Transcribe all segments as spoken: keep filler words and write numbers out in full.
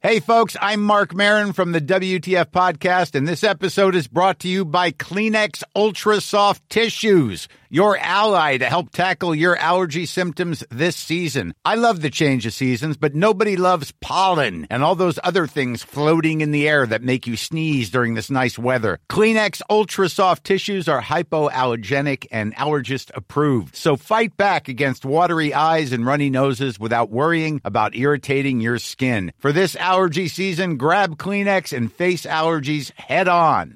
Hey, folks, I'm Mark Maron from the W T F Podcast, and this episode is brought to you by Kleenex Ultra Soft Tissues, your ally to help tackle your allergy symptoms this season. I love the change of seasons, but nobody loves pollen and all those other things floating in the air that make you sneeze during this nice weather. Kleenex Ultra Soft Tissues are hypoallergenic and allergist approved, so fight back against watery eyes and runny noses without worrying about irritating your skin. For this allergy season, grab Kleenex and face allergies head on.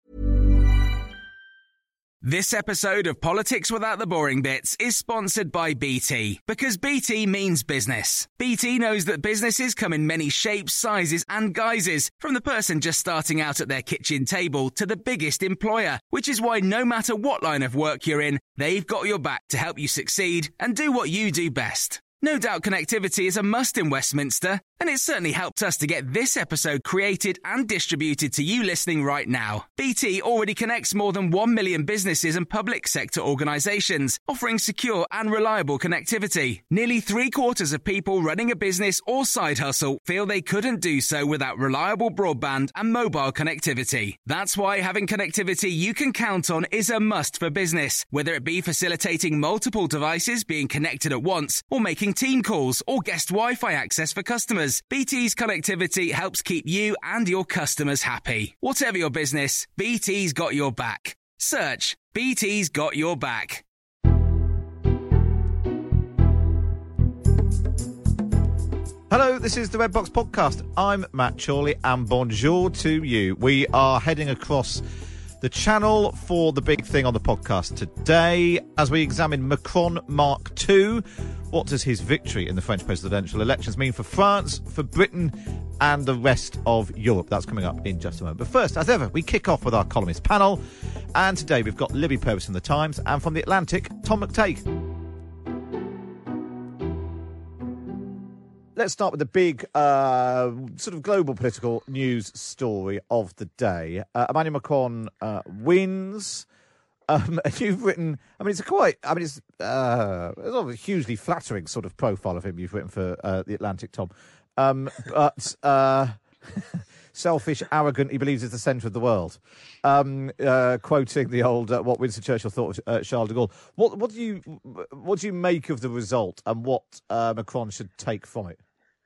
This episode of Politics Without the Boring Bits is sponsored by B T, because B T means business. B T knows that businesses come in many shapes, sizes and guises, from the person just starting out at their kitchen table to the biggest employer, which is why no matter what line of work you're in, they've got your back to help you succeed and do what you do best. No doubt connectivity is a must in Westminster, and it certainly helped us to get this episode created and distributed to you listening right now. B T already connects more than one million businesses and public sector organisations, offering secure and reliable connectivity. Nearly three quarters of people running a business or side hustle feel they couldn't do so without reliable broadband and mobile connectivity. That's why having connectivity you can count on is a must for business, whether it be facilitating multiple devices being connected at once or making team calls or guest Wi-Fi access for customers. B T's connectivity helps keep you and your customers happy. Whatever your business, B T's got your back. Search B T's got your back. Hello, this is the Red Box Podcast. I'm Matt Chorley and bonjour to you. We are heading across the channel for the big thing on the podcast today as we examine Macron Mark two. What does his victory in the French presidential elections mean for France, for Britain and the rest of Europe? That's coming up in just a moment. But first, as ever, we kick off with our columnist panel. And today we've got Libby Purves from The Times, and from The Atlantic, Tom McTague. Let's start with the big uh, sort of global political news story of the day. Uh, Emmanuel Macron uh, wins. Um, and you've written, I mean, it's a quite, I mean, it's, uh, it's not a hugely flattering sort of profile of him you've written for uh, The Atlantic, Tom. Um, but uh, selfish, arrogant, he believes is the centre of the world. Um, uh, quoting the old, uh, what Winston Churchill thought of uh, Charles de Gaulle. What, what, do you, what do you make of the result and what uh, Macron should take from it?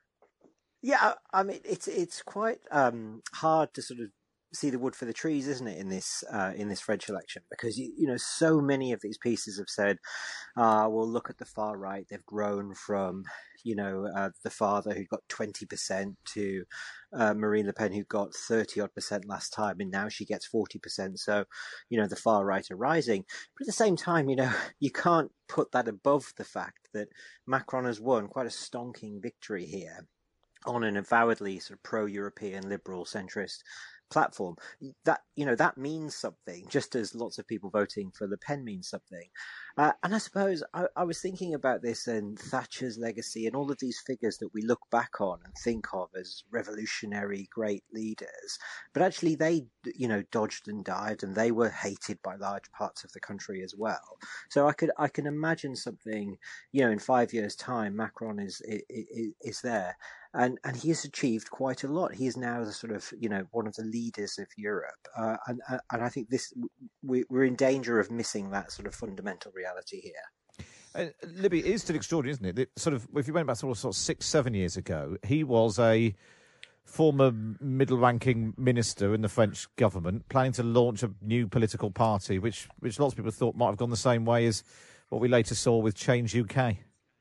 Yeah, I mean, it's it's quite um, hard to sort of see the wood for the trees, isn't it, in this uh, in this French election? Because, you, you know, so many of these pieces have said, uh, well, look at the far right. They've grown from, you know, uh, the father who got twenty percent to uh, Marine Le Pen who got thirty-odd percent last time, and now she gets forty percent. So, you know, the far right are rising. But at the same time, you know, you can't put that above the fact that Macron has won quite a stonking victory here on an avowedly sort of pro-European, liberal, centrist platform. That, you know, that means something, just as lots of people voting for Le Pen means something. Uh, and I suppose I, I was thinking about this and Thatcher's legacy and all of these figures that we look back on and think of as revolutionary great leaders. But actually they, you know, dodged and died, and they were hated by large parts of the country as well. So I could, I can imagine something, you know, in five years' time, Macron is, is, is there. And and he has achieved quite a lot. He is now the sort of, you know, one of the leaders of Europe. Uh, and and I think this we, we're in danger of missing that sort of fundamental reality here. Uh, Libby, it is still extraordinary, isn't it? That sort of, if you went back sort of, sort of six, seven years ago, he was a former middle-ranking minister in the French government, planning to launch a new political party, which which lots of people thought might have gone the same way as what we later saw with Change U K.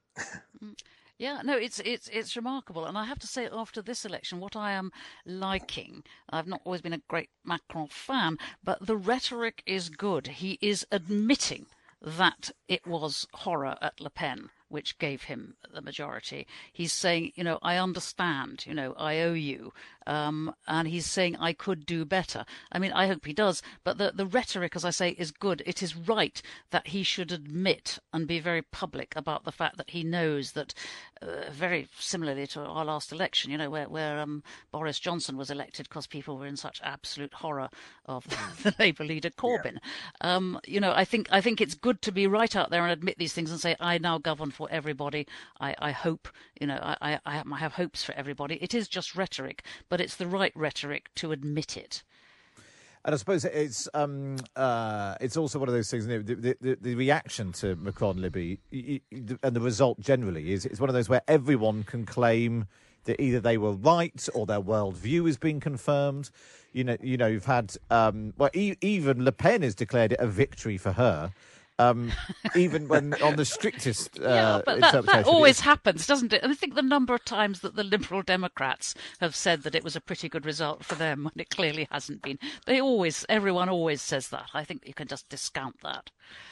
Yeah, no, it's it's it's remarkable, and I have to say, after this election, what I am liking, I've not always been a great Macron fan, but the rhetoric is good. He is admitting that it was horror at Le Pen which gave him the majority. He's saying, you know, I understand, you know, I owe you, um, and he's saying, I could do better. I mean, I hope he does, but the, the rhetoric, as I say, is good. It is right that he should admit and be very public about the fact that he knows that, uh, very similarly to our last election, you know, where, where um, Boris Johnson was elected because people were in such absolute horror of the Labour leader Corbyn. Yeah. Um, you know, I think I think it's good to be right out there and admit these things and say, I now govern for everybody. I, I hope, you know, I, I, I have hopes for everybody. It is just rhetoric, but it's the right rhetoric to admit it. And I suppose it's um, uh, it's also one of those things. You know, the, the, the reaction to Macron, Libby, and the result generally is it's one of those where everyone can claim that either they were right or their worldview is being confirmed. You know, you know, you've had um, well, e- even Le Pen has declared it a victory for her. Um, even when on the strictest uh, yeah, but that, that always happens, doesn't it? And I think the number of times that the Liberal Democrats have said that it was a pretty good result for them when it clearly hasn't been. They always, everyone always says that. I think you can just discount that.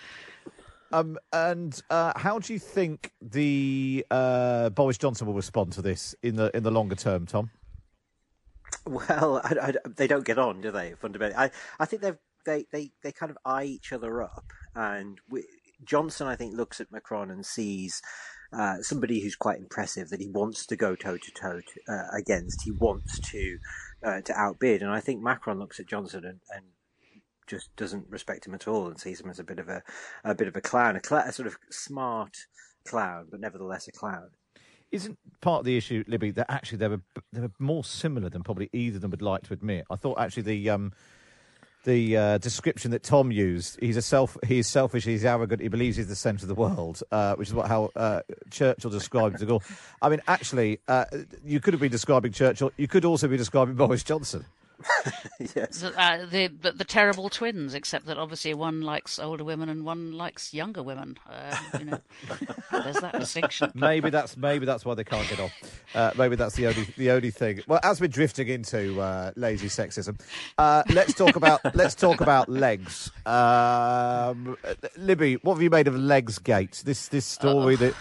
Um, and uh, how do you think the uh, Boris Johnson will respond to this in the in the longer term, Tom? Well, I, I, they don't get on, do they? Fundamentally, I, I think they've. They, they, they kind of eye each other up, and we, Johnson, I think, looks at Macron and sees uh, somebody who's quite impressive that he wants to go toe to toe against. He wants to uh, to outbid, and I think Macron looks at Johnson and, and just doesn't respect him at all and sees him as a bit of a a bit of a clown, a, cl- a sort of smart clown, but nevertheless a clown. Isn't part of the issue, Libby, that actually they were they were more similar than probably either of them would like to admit? I thought actually the um. The uh, description that Tom used, he's a self, he's selfish, he's arrogant, he believes he's the centre of the world, uh, which is what how uh, Churchill described de Gaulle. I mean, actually, uh, you could have been describing Churchill. You could also be describing Boris Johnson. Yes. Uh, the, the the terrible twins, except that obviously one likes older women and one likes younger women. Uh, you know, there's that distinction. Maybe that's maybe that's why they can't get on. Uh, maybe that's the only the only thing. Well, as we're drifting into uh, lazy sexism, uh, let's talk about let's talk about legs. Um, Libby, what have you made of Legs Gate? This this story Uh-oh. that.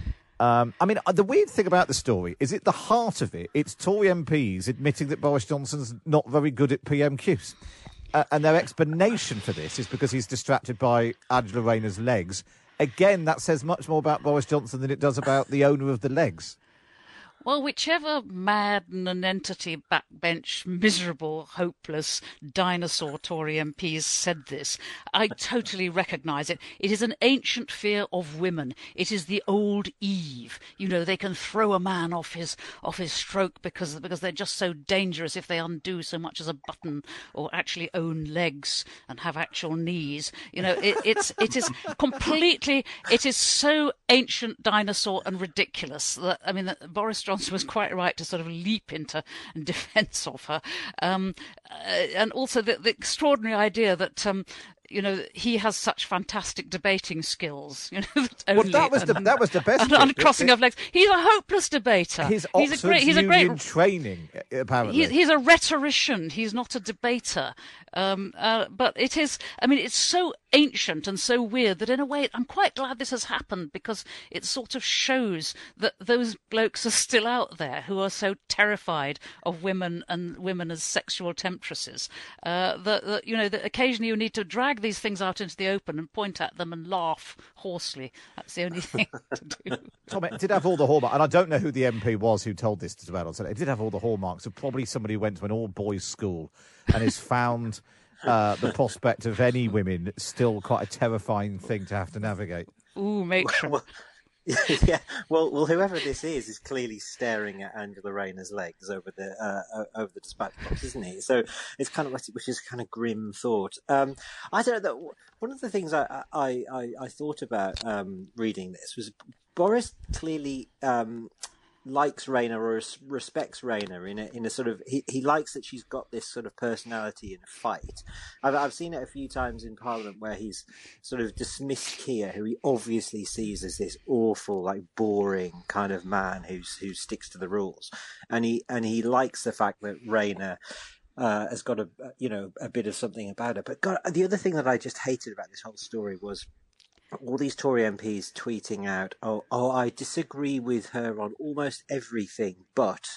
Um, I mean, the weird thing about the story is at the heart of it, it's Tory M Ps admitting that Boris Johnson's not very good at P M Qs. Uh, and their explanation for this is because he's distracted by Angela Rayner's legs. Again, that says much more about Boris Johnson than it does about the owner of the legs. Well, whichever mad nonentity, backbench, miserable, hopeless, dinosaur Tory M Ps said this, I totally recognise it. It is an ancient fear of women. It is the old Eve. You know, they can throw a man off his off his stroke because because they're just so dangerous if they undo so much as a button or actually own legs and have actual knees. You know, it, it's it is completely. It is so ancient, dinosaur, and ridiculous that I mean, that Boris Johnson was quite right to sort of leap into defence of her, um, uh, and also the, the extraordinary idea that um, you know he has such fantastic debating skills. You know, that well, that was and, the that was the best. And, and crossing it, of legs, he's a hopeless debater. His he's Oxford a great. He's a great training. Apparently, he's, he's a rhetorician. He's not a debater. Um, uh, but it is. I mean, it's so ancient and so weird that in a way I'm quite glad this has happened because it sort of shows that those blokes are still out there who are so terrified of women and women as sexual temptresses uh, that, that you know that occasionally you need to drag these things out into the open and point at them and laugh hoarsely. That's the only thing to do. Tom, it did have all the hallmarks, and I don't know who the M P was who told this to Bell on Sunday. It did have all the hallmarks of probably somebody who went to an all-boys school and has found uh, the prospect of any women still quite a terrifying thing to have to navigate. Ooh, matron. Well, yeah, well, well, whoever this is is clearly staring at Angela Rayner's legs over the uh, over the dispatch box, isn't he? So it's kind of which is a kind of grim thought. Um, I don't know. That one of the things I I, I, I thought about um, reading this was Boris clearly um, likes Rayner or respects Rayner in a in a sort of he, he likes that she's got this sort of personality in a fight. I've I've seen it a few times in Parliament where he's sort of dismissed Keir, who he obviously sees as this awful, like boring kind of man who's who sticks to the rules, and he and he likes the fact that Rayner uh, has got a you know a bit of something about her. But God, the other thing that I just hated about this whole story was all these Tory M Ps tweeting out, oh, oh, I disagree with her on almost everything, but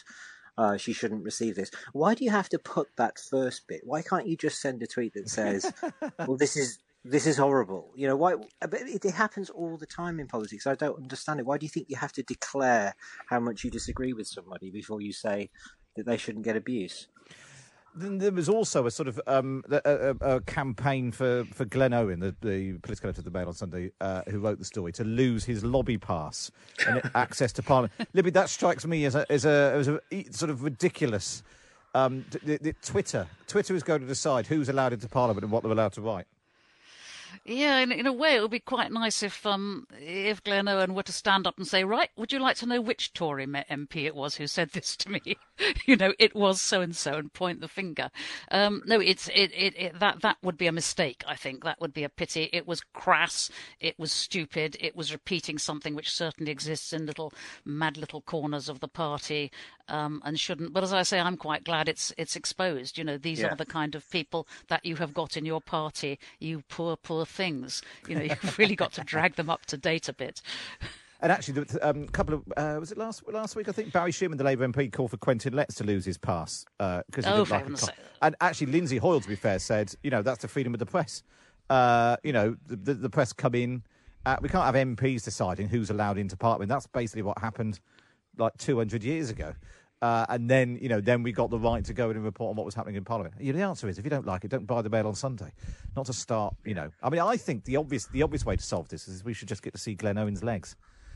uh, she shouldn't receive this. Why do you have to put that first bit? Why can't you just send a tweet that says, well, this is this is horrible? You know, why? But it, it happens all the time in politics. I don't understand it. Why do you think you have to declare how much you disagree with somebody before you say that they shouldn't get abuse? Then there was also a sort of um, a, a, a campaign for, for Glenn Owen, the, the political editor of the Mail on Sunday, uh, who wrote the story, to lose his lobby pass and access to Parliament. Libby, that strikes me as a as a, as a sort of ridiculous. Um, the, the, Twitter, Twitter is going to decide who's allowed into Parliament and what they're allowed to write. Yeah, in, in a way, it would be quite nice if um, if Glenn Owen were to stand up and say, right, would you like to know which Tory M P it was who said this to me? You know, it was so-and-so, and point the finger. Um, no, it's it, it, it that that would be a mistake, I think. That would be a pity. It was crass. It was stupid. It was repeating something which certainly exists in little mad little corners of the party um, and shouldn't. But as I say, I'm quite glad it's it's exposed. You know, these Yeah. are the kind of people that you have got in your party, you poor, poor things. You know, you've really got to drag them up to date a bit. And actually, a um, couple of uh, was it last last week? I think Barry Shearman, the Labour M P, called for Quentin Letts to lose his pass because uh, he Oh, didn't for like heaven's it. sake. And actually, Lindsay Hoyle, to be fair, said, you know, that's the freedom of the press. Uh, you know, the, the, the press come in. Uh, we can't have M Ps deciding who's allowed into Parliament. That's basically what happened like two hundred years ago. Uh, and then, you know, then we got the right to go in and report on what was happening in Parliament. You know, the answer is, if you don't like it, don't buy the Mail on Sunday. Not to start, you know. I mean, I think the obvious the obvious way to solve this is we should just get to see Glenn Owen's legs.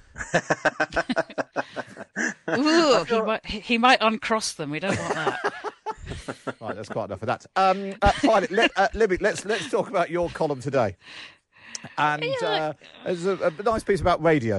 Ooh, he, might, he might uncross them. We don't want that. Right, that's quite enough of that. Um, uh, finally, let, uh, Libby, let's let's talk about your column today. And Yeah. uh, there's a, a nice piece about radio.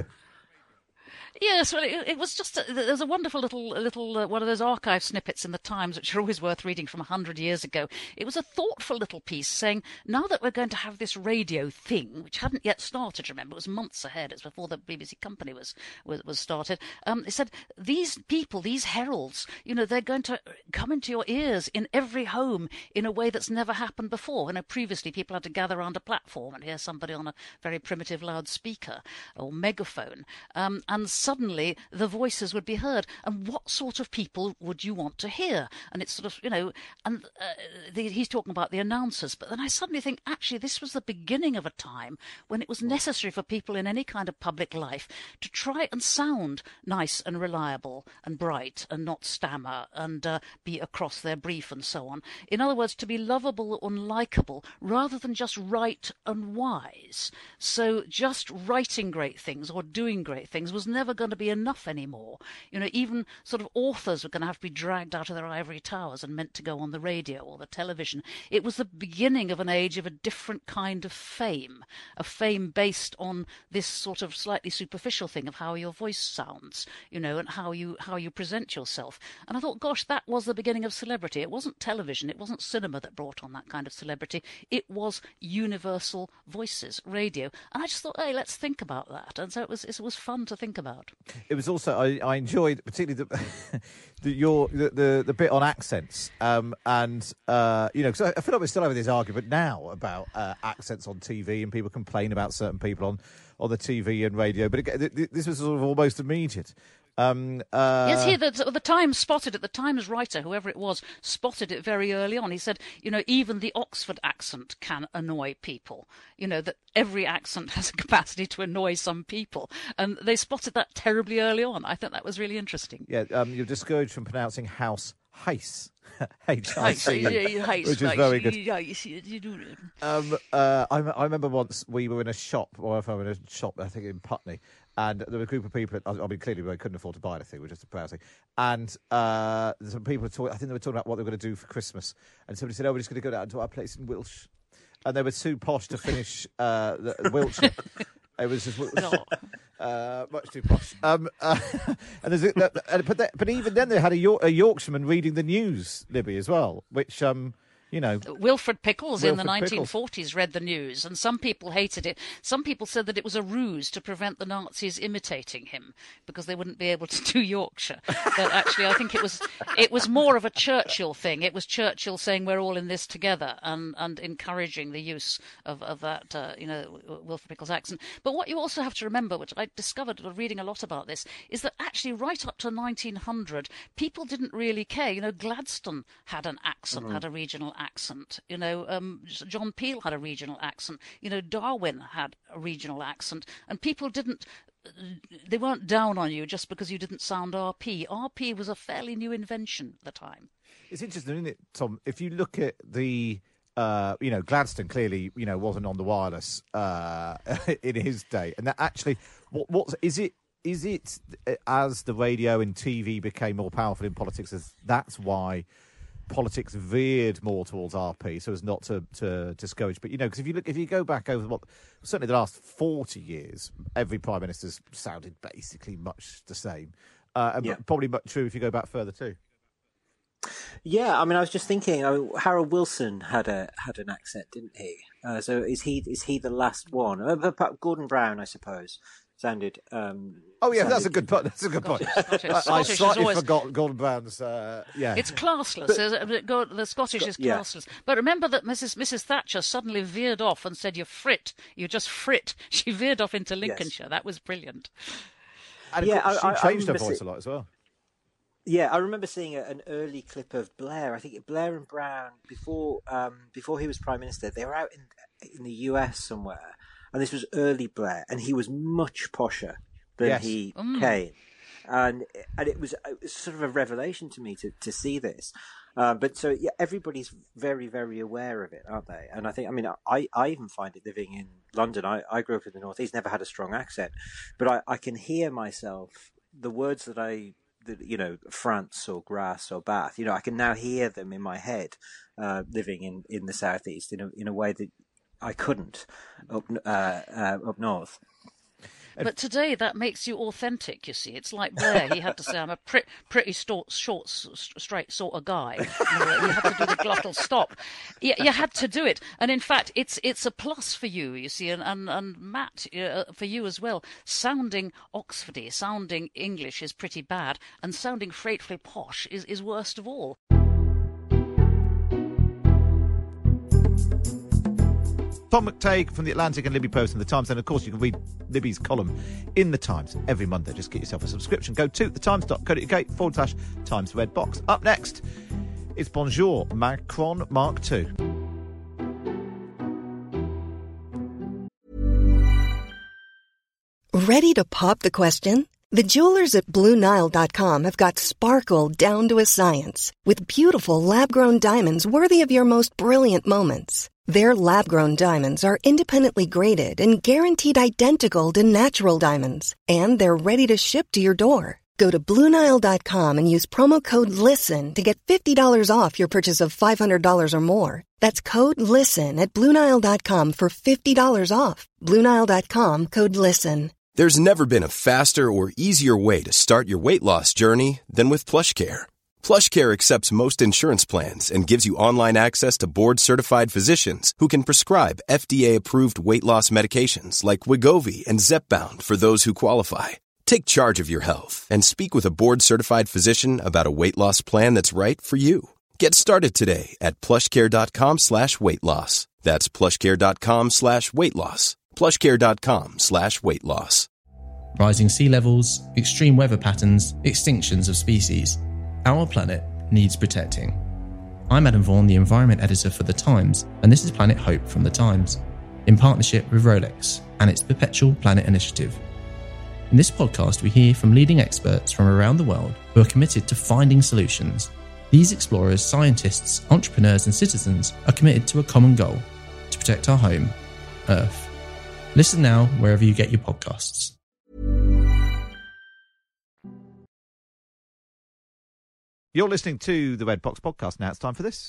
Yes, well, it, it was just a, there's a wonderful little little uh, one of those archive snippets in the Times which are always worth reading from a hundred years ago. It was a thoughtful little piece saying, now that we're going to have this radio thing, which hadn't yet started, remember, it was months ahead, it was before the B B C company was was, was started. Um, it said these people, these heralds, you know, they're going to come into your ears in every home in a way that's never happened before. You know, previously people had to gather around a platform and hear somebody on a very primitive loudspeaker or megaphone, um, and suddenly the voices would be heard. And what sort of people would you want to hear? And it's sort of, you know, and uh, the, he's talking about the announcers. But then I suddenly think, actually, this was the beginning of a time when it was necessary for people in any kind of public life to try and sound nice and reliable and bright and not stammer and uh, be across their brief and so on. In other words, to be lovable and likeable rather than just right and wise. So just writing great things or doing great things was never going to be enough anymore. You know, even sort of authors were going to have to be dragged out of their ivory towers and meant to go on the radio or the television. It was the beginning of an age of a different kind of fame, a fame based on this sort of slightly superficial thing of how your voice sounds, you know, and how you how you present yourself. And I thought, gosh, that was the beginning of celebrity. It wasn't television, it wasn't cinema that brought on that kind of celebrity. It was universal voices, radio. And I just thought, hey, let's think about that. And so it was it was fun to think about. It was also I, I enjoyed particularly the, the your the, the the bit on accents, um, and uh, you know, because I, I feel like we're still having this argument now about uh, accents on T V, and people complain about certain people on, on the T V and radio. But it, it, this was sort of almost immediate. Um, uh, yes, here the, the Times spotted it. The Times writer, whoever it was, spotted it very early on. He said, you know, even the Oxford accent can annoy people. You know, that every accent has a capacity to annoy some people. And they spotted that terribly early on. I think that was really interesting. Yeah, um, you're discouraged from pronouncing house Heiss. H I C E, Which which is very good. Yeah, you see, you do it. Um, uh, I, I remember once we were in a shop, or if I were in a shop, I think in Putney, and there were a group of people. I mean, clearly we couldn't afford to buy anything; we were just browsing. And uh, some people were talking. I think they were talking about what they were going to do for Christmas. And somebody said, "Oh, we're just going to go down to our place in Wiltshire," and they were too posh to finish uh, the, Wiltshire. It was just uh, much too posh. Um, uh, and there's a, uh, but, they, but even then, they had a, York, a Yorkshireman reading the news, Libby, as well, which um, you know, Wilfred Pickles Wilfred in the nineteen Pickles. forties read the news, and some people hated it. Some people said that it was a ruse to prevent the Nazis imitating him because they wouldn't be able to do Yorkshire. But actually, I think it was it was more of a Churchill thing. It was Churchill saying we're all in this together and, and encouraging the use of, of that, uh, you know, Wilfred Pickles accent. But what you also have to remember, which I discovered reading a lot about this, is that actually right up to nineteen hundred, people didn't really care. You know, Gladstone had an accent, mm-hmm. had a regional accent. You know, um, John Peel had a regional accent. You know, Darwin had a regional accent, and people didn't. They weren't down on you just because you didn't sound R P. R P was a fairly new invention at the time. It's interesting, isn't it, Tom? If you look at the, uh, you know, Gladstone clearly, you know, wasn't on the wireless uh, in his day, and that actually, what, what's is it? Is it as the radio and T V became more powerful in politics? As that's why politics veered more towards R P, so as not to, to discourage. But you know, because if you look, if you go back over what certainly the last forty years, every prime minister's sounded basically much the same, uh, and yeah. probably much true if you go back further too. Yeah, I mean, I was just thinking. I mean, Harold Wilson had a had an accent, didn't he? Uh, so is he is he the last one? Uh, Gordon Brown, I suppose, sounded. Um, oh yeah, sounded that's a good point. That's a good point. Scottish, I, I Scottish slightly always... forgot Gordon Brown's. Uh, yeah, it's classless. But, the Scottish is classless. Yeah. But remember that Missus Missus Thatcher suddenly veered off and said, "You frit, you just frit." She veered off into Lincolnshire. Yes. That was brilliant. And yeah, course, I, she changed I her voice see- a lot as well. Yeah, I remember seeing a, an early clip of Blair. I think Blair and Brown before um, before he was Prime Minister. They were out in in the U S somewhere, and this was early Blair, and he was much posher than yes. he mm. came, and and it was, it was sort of a revelation to me to to see this. Uh, but so yeah, everybody's very very aware of it, aren't they? And I think I mean I, I even find it living in London. I, I grew up in the North East, never had a strong accent, but I, I can hear myself the words that I. You know, France or Grass or Bath. You know, I can now hear them in my head, uh, living in, in the southeast in a in a way that I couldn't up uh, uh, up north. But today that makes you authentic, you see. It's like Blair. He had to say, I'm a pre- pretty short, short, straight sort of guy. You know, you had to do the glottal stop. You, you had to do it. And in fact, it's it's a plus for you, you see, and, and, and Matt, uh, for you as well. Sounding Oxfordy, sounding English is pretty bad, and sounding frightfully posh is, is worst of all. Tom McTague from The Atlantic and Libby Post and The Times. And, of course, you can read Libby's column in The Times every Monday. Just get yourself a subscription. Go to thetimes.co.uk forward slash Times Red Box. Up next, it's Bonjour Macron Mark two. Ready to pop the question? The jewelers at Blue Nile dot com have got sparkle down to a science with beautiful lab-grown diamonds worthy of your most brilliant moments. Their lab-grown diamonds are independently graded and guaranteed identical to natural diamonds, and they're ready to ship to your door. Go to Blue Nile dot com and use promo code LISTEN to get fifty dollars off your purchase of five hundred dollars or more. That's code LISTEN at Blue Nile dot com for fifty dollars off. Blue Nile dot com, code LISTEN. There's never been a faster or easier way to start your weight loss journey than with PlushCare. PlushCare accepts most insurance plans and gives you online access to board-certified physicians who can prescribe F D A-approved weight loss medications like Wegovy and Zepbound for those who qualify. Take charge of your health and speak with a board-certified physician about a weight loss plan that's right for you. Get started today at plushcare.com slash weight loss. That's plushcare.com slash weight loss. plushcare.com slash weight loss. Rising sea levels, extreme weather patterns, extinctions of species. Our planet needs protecting. I'm Adam Vaughan, the Environment Editor for The Times, and this is Planet Hope from The Times, in partnership with Rolex and its Perpetual Planet Initiative. In this podcast, we hear from leading experts from around the world who are committed to finding solutions. These explorers, scientists, entrepreneurs and citizens are committed to a common goal, to protect our home, Earth. Listen now wherever you get your podcasts. You're listening to the Red Box Podcast. Now it's time for this.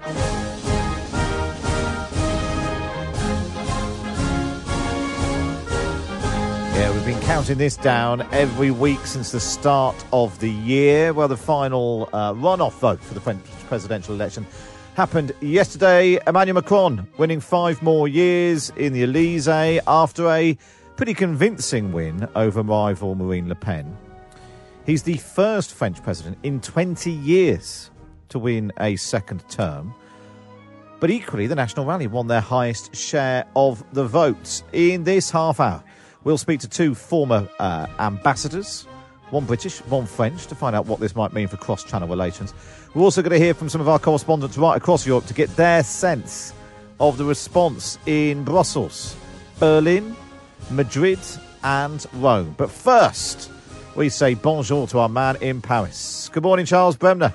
Yeah, we've been counting this down every week since the start of the year. Well, the final uh, runoff vote for the French presidential election happened yesterday. Emmanuel Macron winning five more years in the Elysee after a pretty convincing win over rival Marine Le Pen. He's the first French president in twenty years to win a second term. But equally, the National Rally won their highest share of the votes. In this half hour, we'll speak to two former uh, ambassadors, one British, one French, to find out what this might mean for cross-channel relations. We're also going to hear from some of our correspondents right across Europe to get their sense of the response in Brussels, Berlin, Madrid and Rome. But first, we say bonjour to our man in Paris. Good morning, Charles Bremner.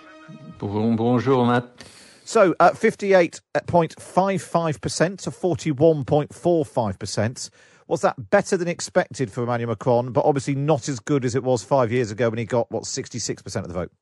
Bonjour, Matt. So, at uh, fifty-eight point five five percent to forty-one point four five percent. Was that better than expected for Emmanuel Macron, but obviously not as good as it was five years ago when he got, what, sixty-six percent of the vote?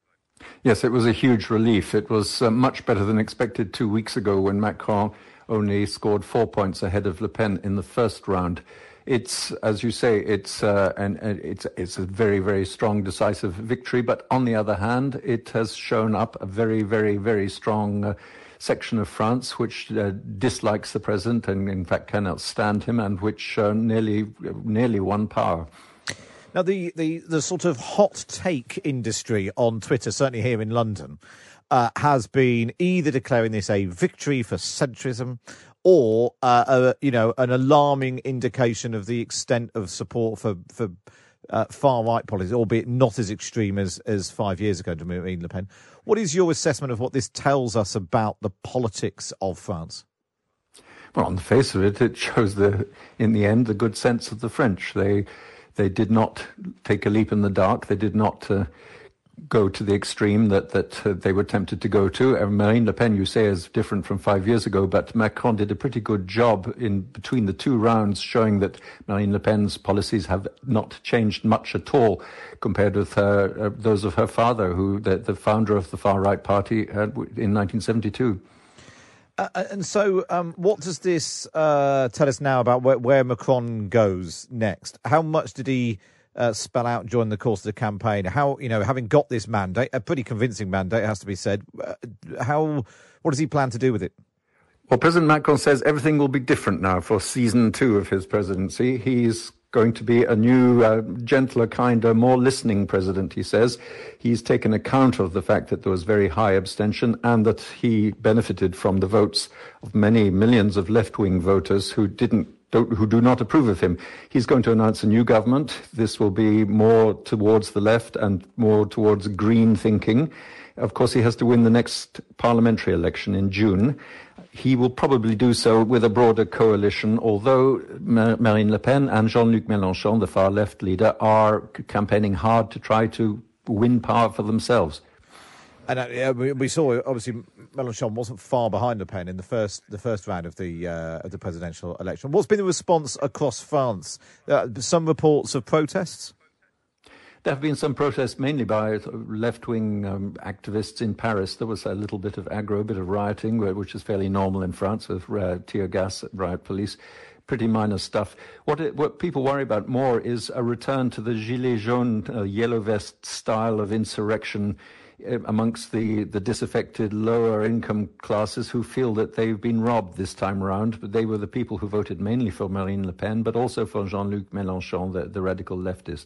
Yes, it was a huge relief. It was uh, much better than expected two weeks ago when Macron only scored four points ahead of Le Pen in the first round. It's, as you say, it's uh, an, it's it's a very, very strong, decisive victory. But on the other hand, it has shown up a very, very, very strong uh, section of France which uh, dislikes the president and, in fact, cannot stand him, and which uh, nearly nearly won power. Now, the, the, the sort of hot take industry on Twitter, certainly here in London, uh, has been either declaring this a victory for centrism or, uh, a, you know, an alarming indication of the extent of support for, for uh, far-right policies, albeit not as extreme as, as five years ago to Marine Le Pen. What is your assessment of what this tells us about the politics of France? Well, on the face of it, it shows, the, in the end, the good sense of the French. They they did not take a leap in the dark. They did not uh, go to the extreme that, that uh, they were tempted to go to. Uh, Marine Le Pen, you say, is different from five years ago, but Macron did a pretty good job in between the two rounds, showing that Marine Le Pen's policies have not changed much at all compared with her, uh, those of her father, who the, the founder of the far-right party uh, in nineteen seventy-two. Uh, and so um, what does this uh, tell us now about where, where Macron goes next? How much did he uh, spell out during the course of the campaign? How, you know, having got this mandate, a pretty convincing mandate, has to be said, uh, how, what does he plan to do with it? Well, President Macron says everything will be different now for season two of his presidency. He's going to be a new, uh, gentler, kinder, more listening president, he says. He's taken account of the fact that there was very high abstention and that he benefited from the votes of many millions of left-wing voters who didn't Don't, who do not approve of him. He's going to announce a new government. This will be more towards the left and more towards green thinking. Of course, he has to win the next parliamentary election in June. He will probably do so with a broader coalition, although Marine Le Pen and Jean-Luc Mélenchon, the far-left leader, are campaigning hard to try to win power for themselves. And uh, we, we saw, obviously, Mélenchon wasn't far behind Le Pen in the first the first round of the uh, of the presidential election. What's been the response across France? Uh, some reports of protests? There have been some protests, mainly by left-wing um, activists in Paris. There was a little bit of aggro, a bit of rioting, which is fairly normal in France, with uh, tear gas, riot police. Pretty minor stuff. What it, what people worry about more is a return to the Gilets jaunes, uh, yellow vest style of insurrection amongst the, the disaffected lower income classes who feel that they've been robbed this time around. But they were the people who voted mainly for Marine Le Pen, but also for Jean-Luc Mélenchon, the, the radical leftist.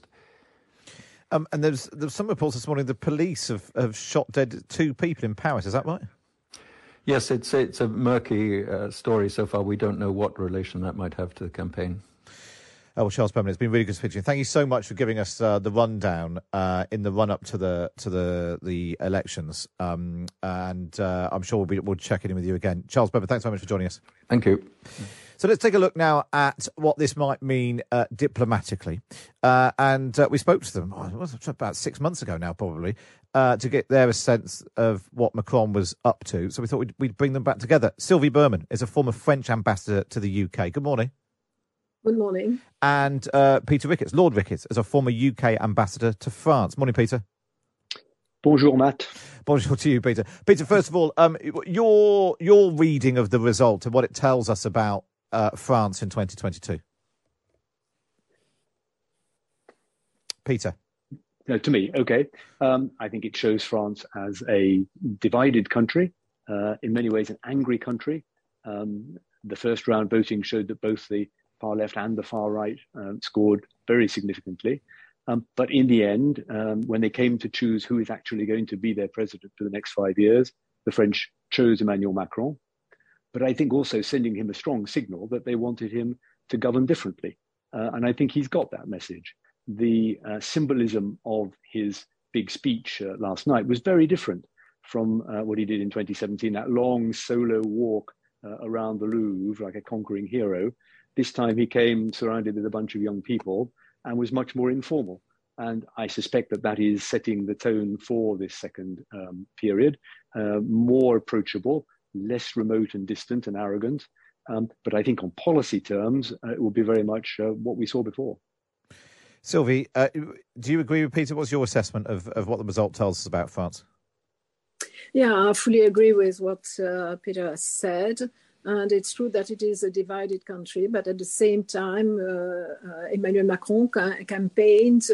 Um, and there's there's some reports this morning the police have, have shot dead two people in Paris. Is that right? Yes, it's it's a murky uh, story so far. We don't know what relation that might have to the campaign. Oh, well, Charles Bremner, it's been really good to speak to you. Thank you so much for giving us uh, the rundown uh, in the run-up to the to the the elections. Um, and uh, I'm sure we'll, be, we'll check in with you again. Charles Bremner, thanks so much for joining us. Thank you. So let's take a look now at what this might mean uh, diplomatically. Uh, and uh, we spoke to them oh, it was about six months ago now, probably, uh, to get their sense of what Macron was up to. So we thought we'd, we'd bring them back together. Sylvie Berman is a former French ambassador to the U K. Good morning. Good morning. And uh, Peter Ricketts, Lord Ricketts, is a former U K ambassador to France. Morning, Peter. Bonjour, Matt. Bonjour to you, Peter. Peter, first of all, um, your your reading of the result and what it tells us about uh, France in twenty twenty-two. Peter. No, to me, okay. Um, I think it shows France as a divided country, uh, in many ways, an angry country. Um, the first round voting showed that both the far left and the far right uh, scored very significantly. Um, but in the end, um, when they came to choose who is actually going to be their president for the next five years, the French chose Emmanuel Macron. But I think also sending him a strong signal that they wanted him to govern differently. Uh, and I think he's got that message. The uh, symbolism of his big speech uh, last night was very different from uh, what he did in twenty seventeen, that long solo walk uh, around the Louvre like a conquering hero. This time he came surrounded with a bunch of young people and was much more informal. And I suspect that that is setting the tone for this second um, period, uh, more approachable, less remote and distant and arrogant. Um, but I think on policy terms, uh, it will be very much uh, what we saw before. Sylvie, uh, do you agree with Peter? What's your assessment of, of what the result tells us about France? Yeah, I fully agree with what uh, Peter has said. And it's true that it is a divided country, but at the same time, uh, uh, Emmanuel Macron ca- campaigned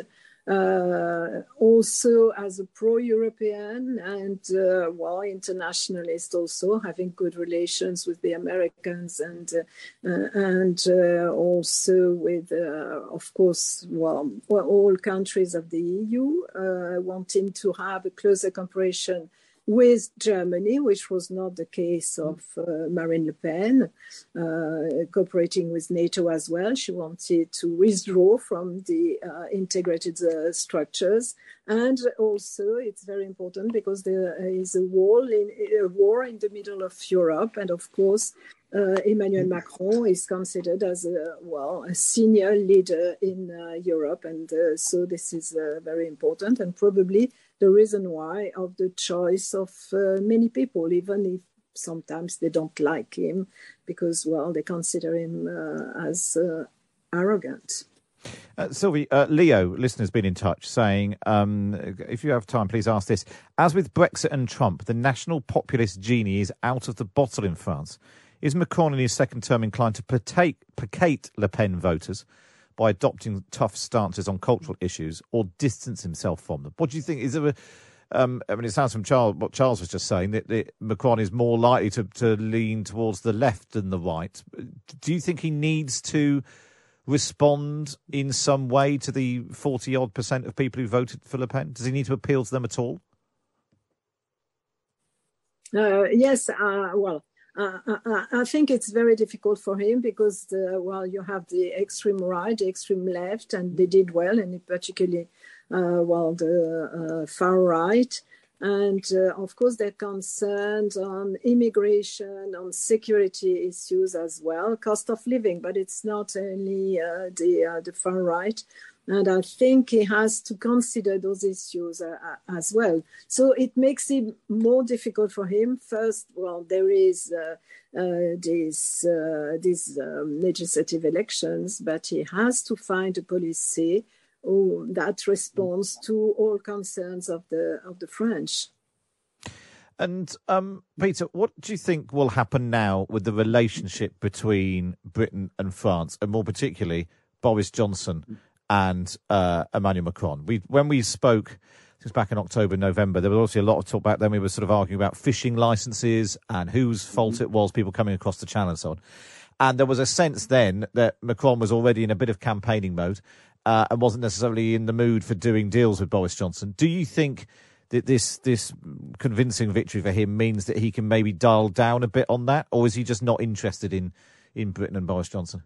uh, also as a pro-European and, uh, well, internationalist also, having good relations with the Americans and uh, and uh, also with, uh, of course, well, well, all countries of the E U, uh, wanting to have a closer cooperation with Germany, which was not the case of uh, Marine Le Pen, uh, cooperating with NATO as well. She wanted to withdraw from the uh, integrated uh, structures. And also, it's very important because there is a war in, a war in the middle of Europe. And of course, uh, Emmanuel Macron is considered as a, well, a senior leader in uh, Europe. And uh, so this is uh, very important and probably the reason why of the choice of uh, many people, even if sometimes they don't like him because, well, they consider him uh, as uh, arrogant. Uh, Sylvie, uh, Leo, listener's been in touch saying, um, if you have time, please ask this. As with Brexit and Trump, the national populist genie is out of the bottle in France. Is Macron in his second term inclined to placate, placate Le Pen voters by adopting tough stances on cultural issues or distance himself from them? What do you think? Is there a, um, I mean, it sounds from Charles, what Charles was just saying, that, that Macron is more likely to, to lean towards the left than the right. Do you think he needs to respond in some way to the forty-odd percent of people who voted for Le Pen? Does he need to appeal to them at all? Uh, yes, uh, well, Uh, I, I think it's very difficult for him because, the, well, you have the extreme right, the extreme left, and they did well, and particularly, uh, well, the uh, far right. And, uh, of course, they're concerned on immigration, on security issues as well, cost of living, but it's not only uh, the, uh, the far right. And I think he has to consider those issues uh, as well. So it makes it more difficult for him. First, well, there is uh, uh, these, uh, these um, legislative elections, but he has to find a policy oh, that responds to all concerns of the of the French. And, um, Peter, what do you think will happen now with the relationship between Britain and France, and more particularly Boris Johnson and uh, Emmanuel Macron? We, when we spoke, it was back in October, November, there was obviously a lot of talk back then. We were sort of arguing about fishing licenses and whose fault mm-hmm. it was, people coming across the channel and so on. And there was a sense then that Macron was already in a bit of campaigning mode uh, and wasn't necessarily in the mood for doing deals with Boris Johnson. Do you think that this this convincing victory for him means that he can maybe dial down a bit on that, or is he just not interested in, in Britain and Boris Johnson?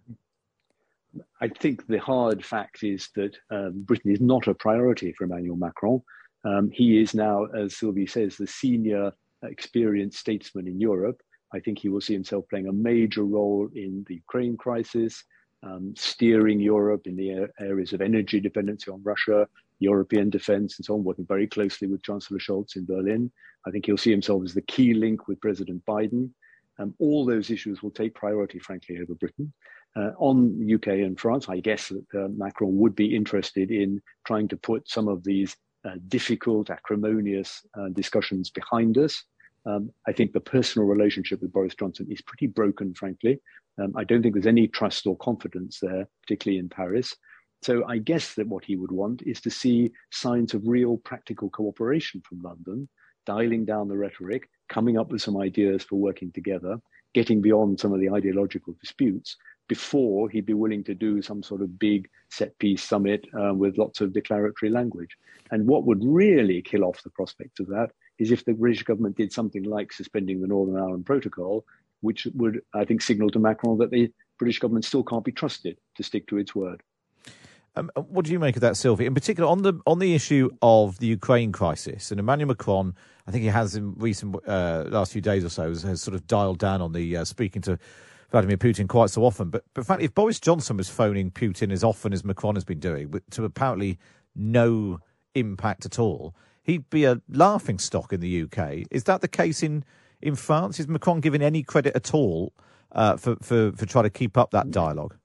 I think the hard fact is that um, Britain is not a priority for Emmanuel Macron. Um, he is now, as Sylvie says, the senior experienced statesman in Europe. I think he will see himself playing a major role in the Ukraine crisis, um, steering Europe in the areas of energy dependency on Russia, European defense, and so on, working very closely with Chancellor Scholz in Berlin. I think he'll see himself as the key link with President Biden. Um, all those issues will take priority, frankly, over Britain. Uh, on U K and France, I guess that uh, Macron would be interested in trying to put some of these uh, difficult, acrimonious uh, discussions behind us. Um, I think the personal relationship with Boris Johnson is pretty broken, frankly. Um, I don't think there's any trust or confidence there, particularly in Paris. So I guess that what he would want is to see signs of real practical cooperation from London. dialing down the rhetoric, coming up with some ideas for working together, getting beyond some of the ideological disputes before he'd be willing to do some sort of big set-piece summit uh, with lots of declaratory language. And what would really kill off the prospect of that is if the British government did something like suspending the Northern Ireland Protocol, which would, I think, signal to Macron that the British government still can't be trusted to stick to its word. Um, what do you make of that, Sylvie? In particular, on the on the issue of the Ukraine crisis, and Emmanuel Macron, I think he has in recent uh, last few days or so, has, has sort of dialed down on the uh, speaking to Vladimir Putin quite so often. But, but in fact, if Boris Johnson was phoning Putin as often as Macron has been doing, with, to apparently no impact at all, he'd be a laughing stock in the U K. Is that the case in, in France? Is Macron given any credit at all uh, for, for, for trying to keep up that dialogue?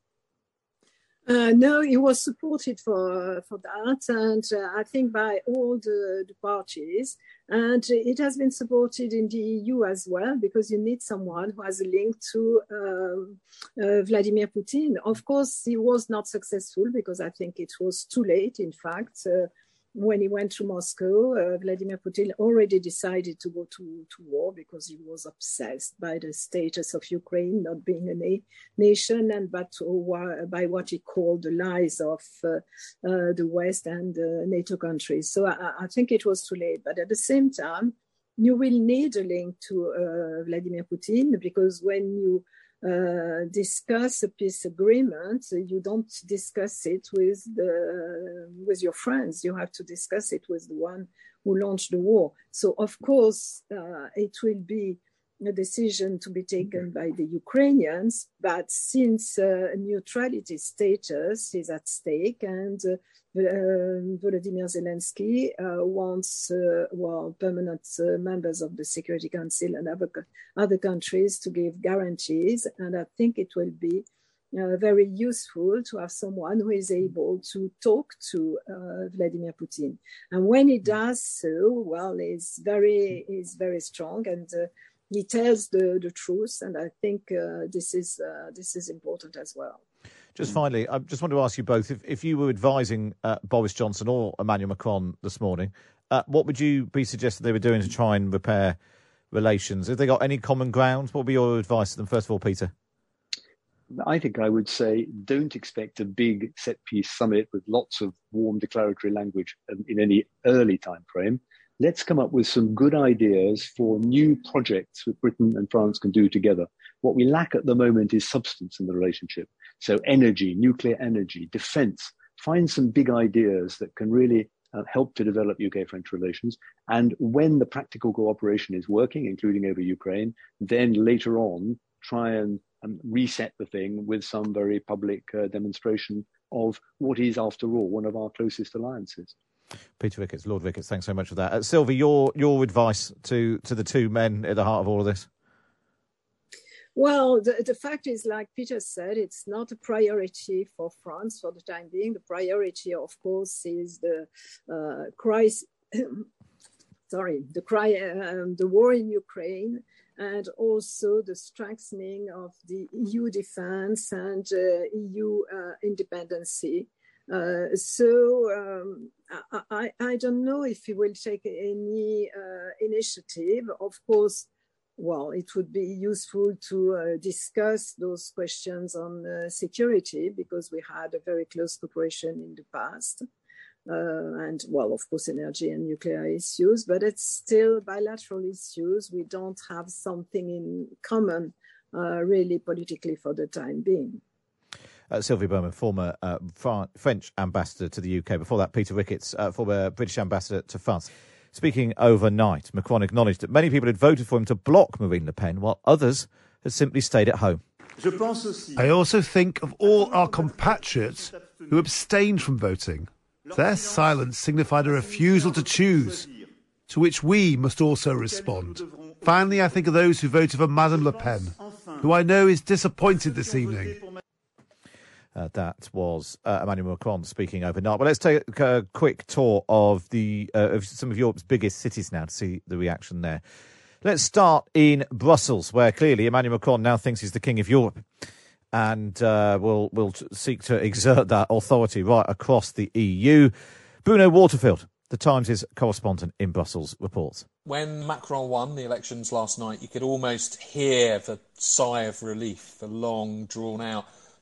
Uh, no, he was supported for for that, and uh, I think by all the, the parties, and it has been supported in the E U as well, because you need someone who has a link to um, uh, Vladimir Putin. Of course, he was not successful because I think it was too late. In fact, uh, when he went to Moscow, uh, Vladimir Putin already decided to go to, to war because he was obsessed by the status of Ukraine not being a na- nation, and but uh, by what he called the lies of uh, uh, the West and uh, NATO countries. So I, I think it was too late. But at the same time, you will need a link to uh, Vladimir Putin, because when you Uh, discuss a peace agreement, you don't discuss it with the with your friends. You have to discuss it with the one who launched the war. So of course uh, it will be a decision to be taken by the Ukrainians, but since uh, neutrality status is at stake, and uh, uh, Volodymyr Zelensky uh, wants uh, well permanent uh, members of the Security Council and other, other countries to give guarantees, and I think it will be uh, very useful to have someone who is able to talk to uh, Vladimir Putin. And when he does so, well, he's very, he's very strong, and uh, he tells the, the truth, and I think uh, this is uh, this is important as well. Just finally, I just want to ask you both, if, if you were advising uh, Boris Johnson or Emmanuel Macron this morning, uh, what would you be suggesting they were doing to try and repair relations? Have they got any common ground? What would be your advice to them? First of all, Peter. I think I would say don't expect a big set-piece summit with lots of warm declaratory language in any early time frame. Let's come up with some good ideas for new projects that Britain and France can do together. What we lack at the moment is substance in the relationship. So energy, nuclear energy, defence. Find some big ideas that can really uh, help to develop U K-French relations. And when the practical cooperation is working, including over Ukraine, then later on try and um, reset the thing with some very public uh, demonstration of what is, after all, one of our closest alliances. Peter Ricketts, Lord Ricketts, thanks so much for that. Uh, Sylvie, your your advice to, to the two men at the heart of all of this? Well, the, the fact is, like Peter said, it's not a priority for France for the time being. The priority, of course, is the uh, crisis. sorry, the cry, um, the war in Ukraine, and also the strengthening of the E U defense and uh, E U uh, independency. Uh, so um, I, I don't know if he will take any uh, initiative. Of course, well, it would be useful to uh, discuss those questions on uh, security, because we had a very close cooperation in the past. Uh, and, well, of course, energy and nuclear issues, but it's still bilateral issues. We don't have something in common, uh, really, politically for the time being. Uh, Sylvie Bermann, former uh, Fran- French ambassador to the U K. Before that, Peter Ricketts, uh, former British ambassador to France. Speaking overnight, Macron acknowledged that many people had voted for him to block Marine Le Pen, while others had simply stayed at home. I also think of all our compatriots who abstained from voting. Their silence signified a refusal to choose, to which we must also respond. Finally, I think of those who voted for Madame Le Pen, who I know is disappointed this evening. Uh, that was uh, Emmanuel Macron speaking overnight. Well, let's take a quick tour of the uh, of some of Europe's biggest cities now to see the reaction there. Let's start in Brussels, where clearly Emmanuel Macron now thinks he's the king of Europe, and uh, will will seek to exert that authority right across the E U. Bruno Waterfield The Times' correspondent in Brussels reports. When Macron won the elections last night, you could almost hear the sigh of relief, the long, drawn-out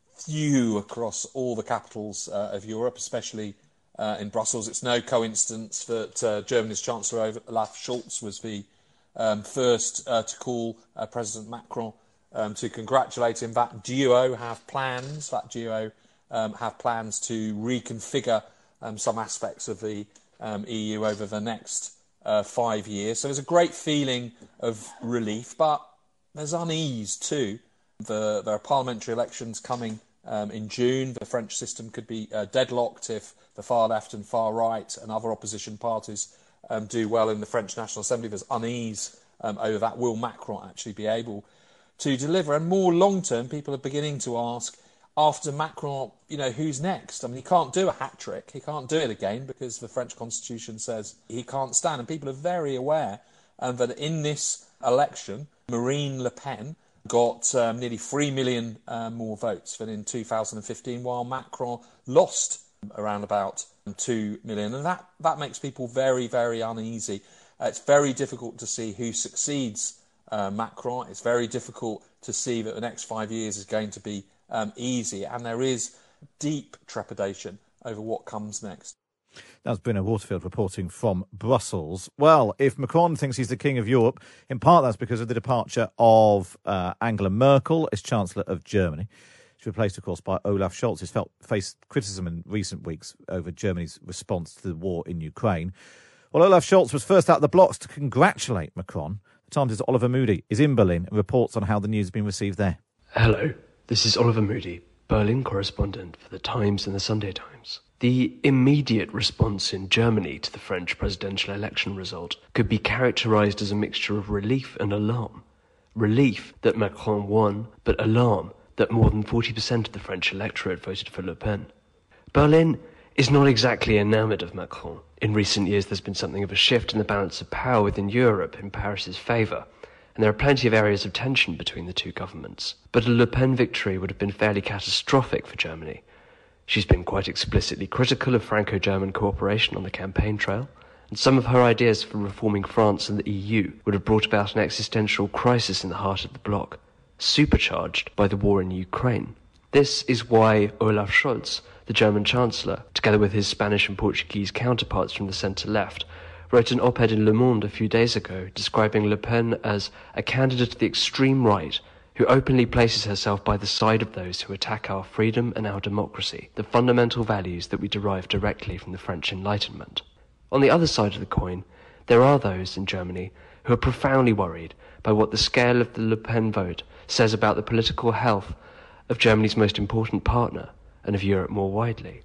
view across all the capitals uh, of Europe, especially uh, in Brussels. It's no coincidence that uh, Germany's Chancellor Olaf Scholz was the um, first uh, to call uh, President Macron um, to congratulate him. That duo have plans, that duo um, have plans to reconfigure um, some aspects of the Um, E U over the next uh, five years. So there's a great feeling of relief, but there's unease too. The, there are parliamentary elections coming um, in June. The French system could be uh, deadlocked if the far left and far right and other opposition parties um, do well in the French National Assembly. There's unease um, over that. Will Macron actually be able to deliver? And more long-term, people are beginning to ask, after Macron, you know, who's next? I mean, he can't do a hat-trick. He can't do it again because the French constitution says he can't stand. And people are very aware um, that in this election, Marine Le Pen got um, nearly three million uh, more votes than in two thousand fifteen, while Macron lost around about two million. And that, that makes people very, very uneasy. Uh, it's very difficult to see who succeeds uh, Macron. It's very difficult to see that the next five years is going to be Um, easy, and there is deep trepidation over what comes next. That's Bruno Waterfield reporting from Brussels. Well, if Macron thinks he's the king of Europe, in part that's because of the departure of uh, Angela Merkel as Chancellor of Germany. She's replaced, of course, by Olaf Scholz, who's felt, faced criticism in recent weeks over Germany's response to the war in Ukraine. Well, Olaf Scholz was first out of the blocks to congratulate Macron. The Times' Oliver Moody is in Berlin and reports on how the news has been received there. Hello. This is Oliver Moody, Berlin correspondent for The Times and The Sunday Times. The immediate response in Germany to the French presidential election result could be characterised as a mixture of relief and alarm. Relief that Macron won, but alarm that more than forty percent of the French electorate voted for Le Pen. Berlin is not exactly enamoured of Macron. In recent years, there's been something of a shift in the balance of power within Europe in Paris's favour, and there are plenty of areas of tension between the two governments. But a Le Pen victory would have been fairly catastrophic for Germany. She's been quite explicitly critical of Franco-German cooperation on the campaign trail, and some of her ideas for reforming France and the E U would have brought about an existential crisis in the heart of the bloc, supercharged by the war in Ukraine. This is why Olaf Scholz, the German Chancellor, together with his Spanish and Portuguese counterparts from the centre-left, wrote an op-ed in Le Monde a few days ago describing Le Pen as a candidate to the extreme right who openly places herself by the side of those who attack our freedom and our democracy, the fundamental values that we derive directly from the French Enlightenment. On the other side of the coin, there are those in Germany who are profoundly worried by what the scale of the Le Pen vote says about the political health of Germany's most important partner and of Europe more widely.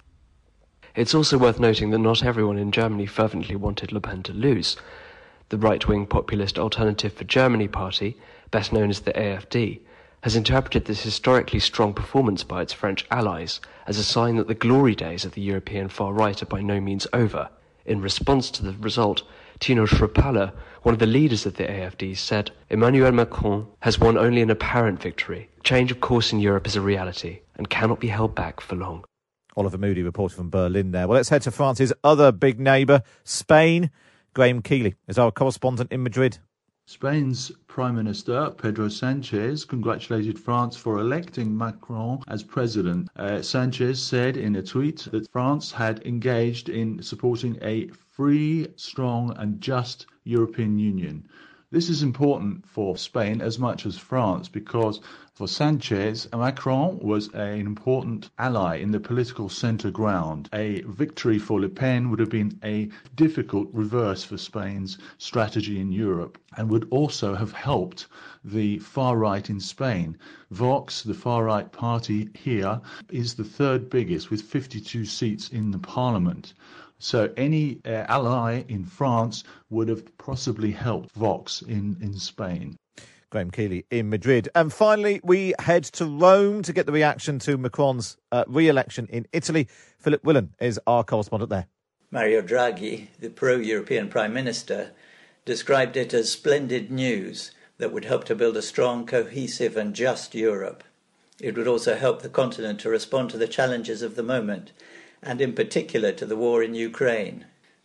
It's also worth noting that not everyone in Germany fervently wanted Le Pen to lose. The right-wing populist Alternative for Germany party, best known as the A F D, has interpreted this historically strong performance by its French allies as a sign that the glory days of the European far right are by no means over. In response to the result, Tino Schrappalla, one of the leaders of the A F D, said, "Emmanuel Macron has won only an apparent victory. Change of course in Europe is a reality and cannot be held back for long." Oliver Moody reported from Berlin there. Well, let's head to France's other big neighbour, Spain. Graham Keeley is our correspondent in Madrid. Spain's Prime Minister, Pedro Sanchez, congratulated France for electing Macron as president. Uh, Sanchez said in a tweet that France had engaged in supporting a free, strong and just European Union. This is important for Spain as much as France because for Sanchez, Macron was an important ally in the political centre ground. A victory for Le Pen would have been a difficult reverse for Spain's strategy in Europe and would also have helped the far right in Spain. Vox, the far right party here, is the third biggest with fifty-two seats in the parliament. So any uh, ally in France would have possibly helped Vox in, in Spain. Graham Keeley in Madrid. And finally, we head to Rome to get the reaction to Macron's uh, re-election in Italy. Philip Willan is our correspondent there. Mario Draghi, the pro-European Prime Minister, described it as splendid news that would help to build a strong, cohesive and just Europe. It would also help the continent to respond to the challenges of the moment, and in particular to the war in Ukraine.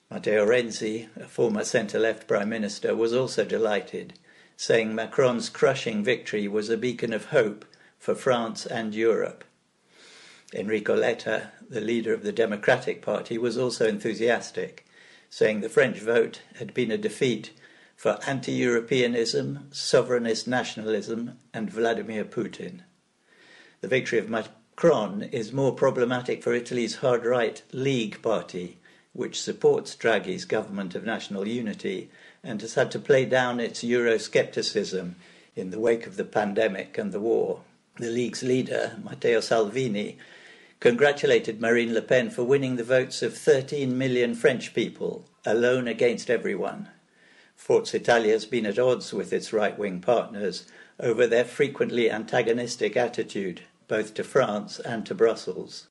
Matteo Renzi, a former centre-left prime minister, was also delighted, saying Macron's crushing victory was a beacon of hope for France and Europe. Enrico Letta, the leader of the Democratic Party, was also enthusiastic, saying the French vote had been a defeat for anti-Europeanism, sovereignist nationalism and Vladimir Putin. The victory of Macron is more problematic for Italy's hard-right League Party, which supports Draghi's government of national unity and has had to play down its Euroscepticism in the wake of the pandemic and the war. The League's leader, Matteo Salvini, congratulated Marine Le Pen for winning the votes of thirteen million French people, alone against everyone. Forza Italia has been at odds with its right-wing partners over their frequently antagonistic attitude, both to France and to Brussels.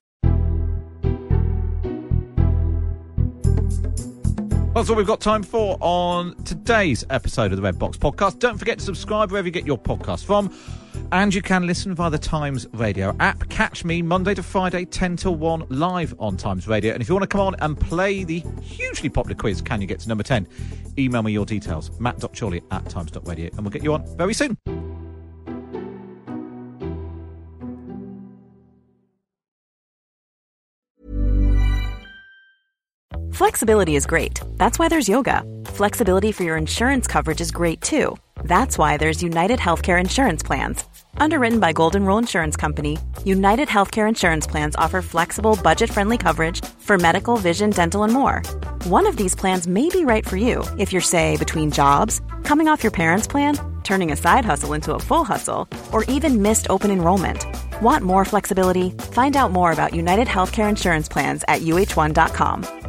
Well, that's all we've got time for on today's episode of the Red Box Podcast. Don't forget to subscribe wherever you get your podcast from. And you can listen via the Times Radio app. Catch me Monday to Friday, ten till one, live on Times Radio. And if you want to come on and play the hugely popular quiz, Can You Get to Number ten? Email me your details, matt dot chorley at times dot radio, and we'll get you on very soon. Flexibility is great. That's why there's yoga. Flexibility for your insurance coverage is great too. That's why there's United Healthcare Insurance Plans. Underwritten by Golden Rule Insurance Company, United Healthcare Insurance Plans offer flexible, budget-friendly coverage for medical, vision, dental, and more. One of these plans may be right for you if you're, say, between jobs, coming off your parents' plan, turning a side hustle into a full hustle, or even missed open enrollment. Want more flexibility? Find out more about United Healthcare Insurance Plans at U H one dot com.